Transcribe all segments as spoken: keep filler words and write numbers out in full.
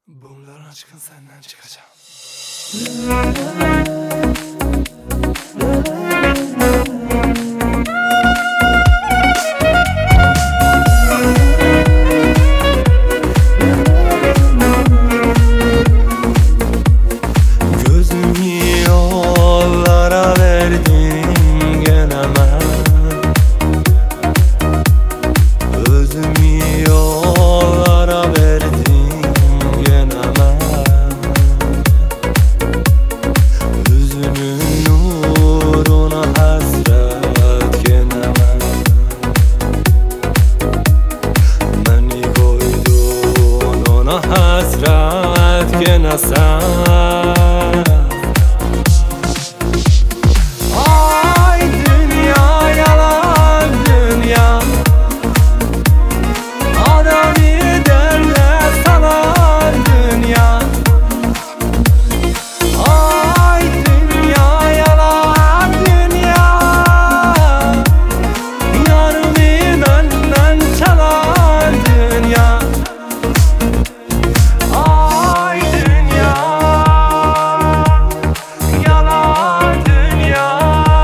Bunların aşkın senden çıkacağım. Gözümü yollara verdim geneme, özümü yollara verdim geneme. Yüzünün nuruna hasret geneme, beni koydun ona hasret gene sen. Ay dünya yalan dünya, adamı derler sanar dünya. Ay dünya yalan dünya, yarımı benden çalar dünya. Ay dünya yalan dünya.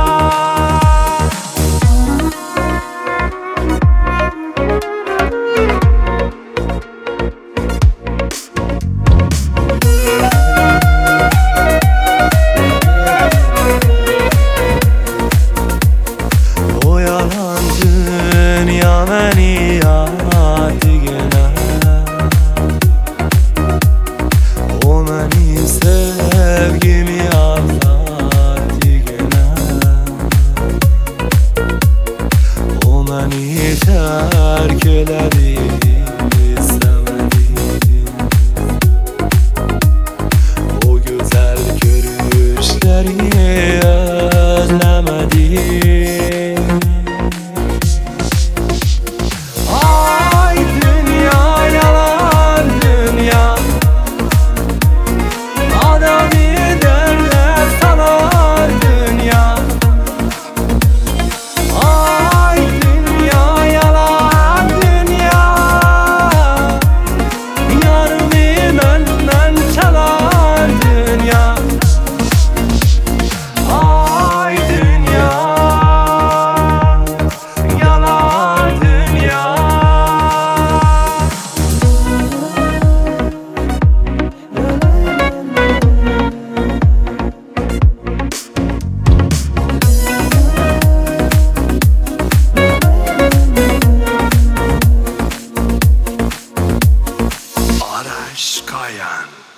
O yalan dünya beni yaktı gene, o beni sevgimi aldattı gene, o beni terk eledi, sevmedi. O güzel görüşleri özlemedi. Ay dünya yalan dünya, adamı derler sanar dünya. Ay dünya yalan dünya, yarımı benden çalar dünya. Ay dünya yalan dünya. Araş Kayan.